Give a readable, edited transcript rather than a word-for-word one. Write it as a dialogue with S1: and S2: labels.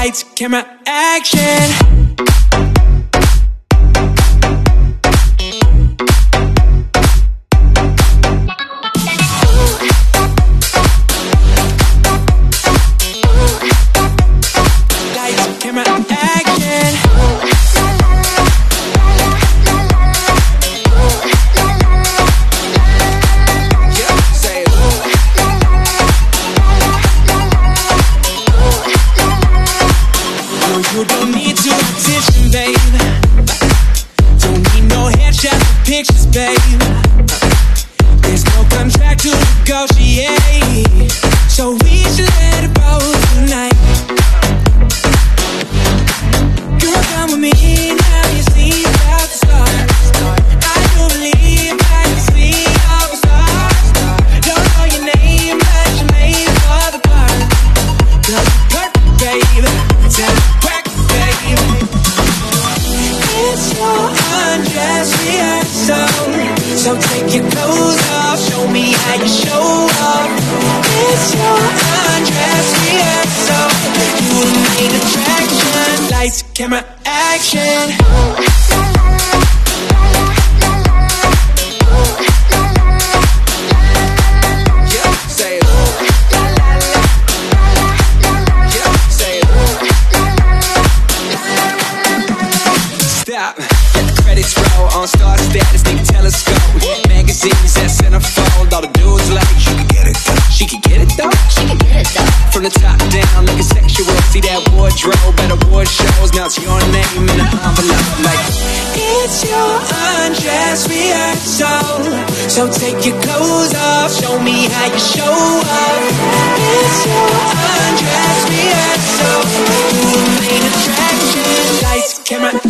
S1: Lights, camera, action. You don't need to audition, babe. Don't need no headshots or pictures, babe. There's no contract to negotiate, so we should let it go tonight. Girl, come with me now, you see about to start. I do believe I can see all the stars. Don't know your name, but you're made for the part. Girl, you're perfect, babe. Tell me it's your undress rehearsal, so take your clothes off, show me how you show up. It's your undress rehearsal, you the main attraction. Lights, camera, action. Stop. Let the credits roll on star status, need a telescope. Magazines that centerfold, all the dudes like she can get it though. She can get it though. She can get it though. From the top down, looking sexual. See that wardrobe at award shows. Now it's your name in an envelope. Like it's your undress rehearsal, so take your clothes off, show me how you show up. It's your undress rehearsal, you the main attraction. Lights, camera.